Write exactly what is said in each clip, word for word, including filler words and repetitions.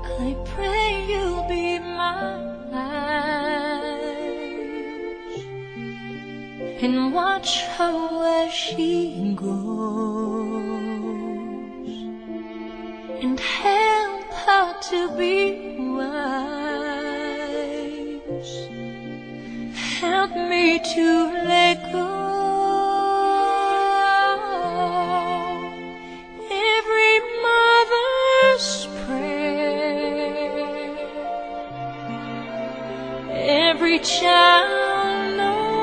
I pray you'll be mine and watch her where she goes and help her to be wise. Help me to let go every mother's prayer, every child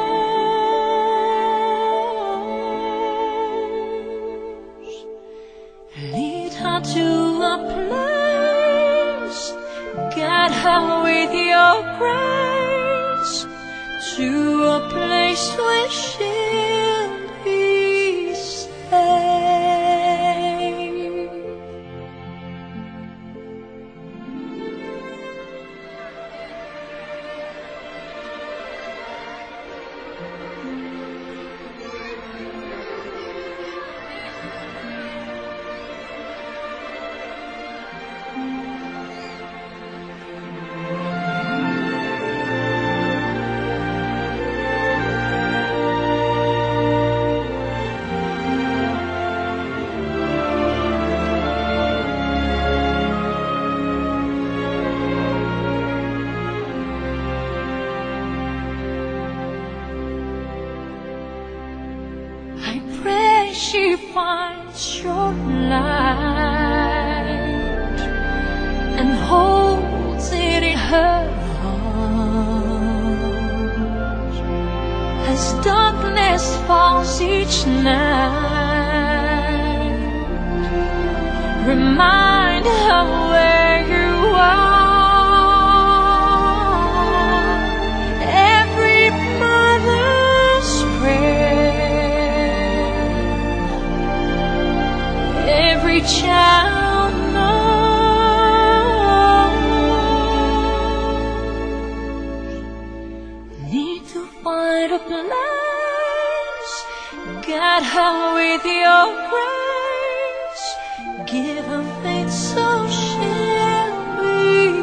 knows. Lead her to a place, guide her with your grace, to a place where she'll be safe. I pray she finds your light and holds it in her heart as darkness falls each night. Remind her where you are. Every mother's prayer, every child knows. Need to find a place, guide her with your grace, give her faith so she'll be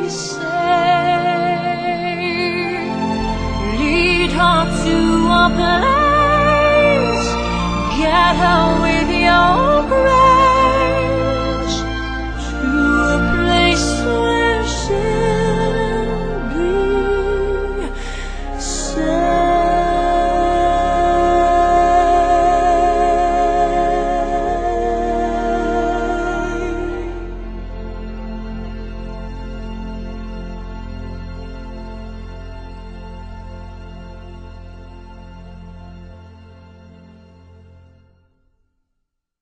safe. Lead her to a place, guide her with